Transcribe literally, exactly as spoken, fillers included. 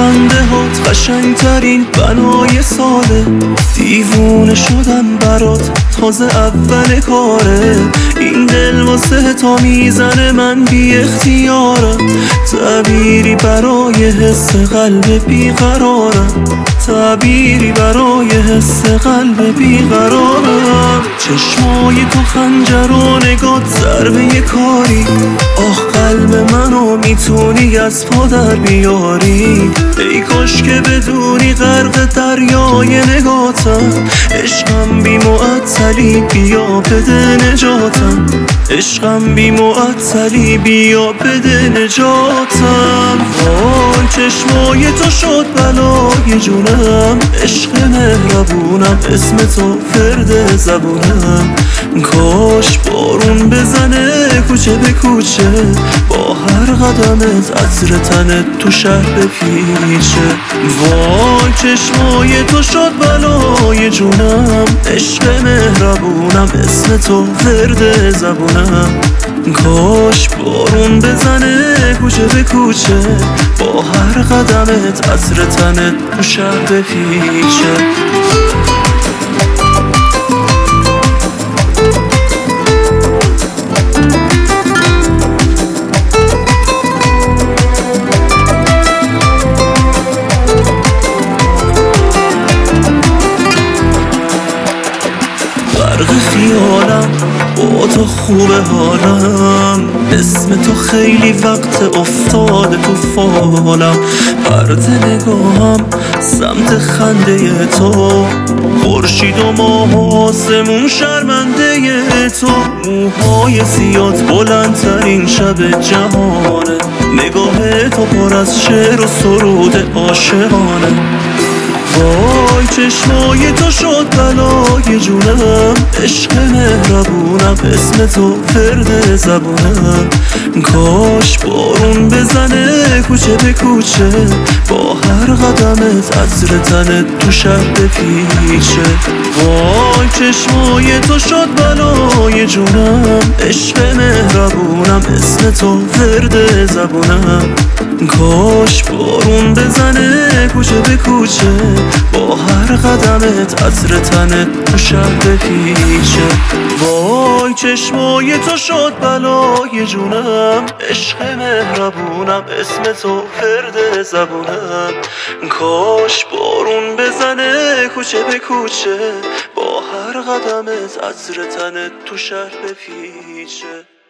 خنده هات قشنگترین بنای ساله. دیوونه شدم برات تازه اول کاره. این دل واسه تا میزنه من بی اختیارم. تعبیری برای حس قلب بیقرارم. تعبیری برای حس قلب بیقرارم. چشمای تو خنجر و نگات ضربه کاری. آه قلب منو میتونی از پا در بیاری. ای کاش که بدونی غرق دریای نگاتم. عشقم بی معطلی بیا بده نجاتم. عشقم بی معطلی بیا بده نجاتم. وای چشمای تو شد بلای جونم. عشق مهربونم اسم تو فرد زبونم. کاش بارون بزنه کوچه به کوچه. با هر قدمت عطر تنت تو شهر بپیچه. وای چشمای تو شد بلای جونم. عشق مهربونم اسم تو فرد زبونم. کاش بارون بزنه کوچه به کوچه. با هر قدمت عطر تنت تو شهر بپیچه. غرق خیالم با تو خوبه حالم. اسم تو خیلی وقت افتاده تو فالم. پرت نگاهم سمت خنده تو. خورشید و ماه و آسمون شرمنده تو. موهای سیات بلندترین شب جهانه. نگاه تو پر از شعر و سرود عاشقانه. وای چشمای تو شد بلای جونم. عشق مهربونم اسم تو فرد زبونم. کاش بارون بزنه کوچه به کوچه. با هر قدمت عطر تنت تو شهر بپیچه. وای چشمای تو شد بلای جونم. عشق مهربونم اسم تو فرد زبونم. کاش بارون بزنه کوچه به کوچه. با هر قدمت عطر تنت تو شهر بپیچه. وای چشمای تو شد بلای جونم. عشق مهربونم اسم تو فرد زبونم. کاش بارون بزنه کوچه به کوچه. با هر قدمت عطر تنت تو شهر بپیچه.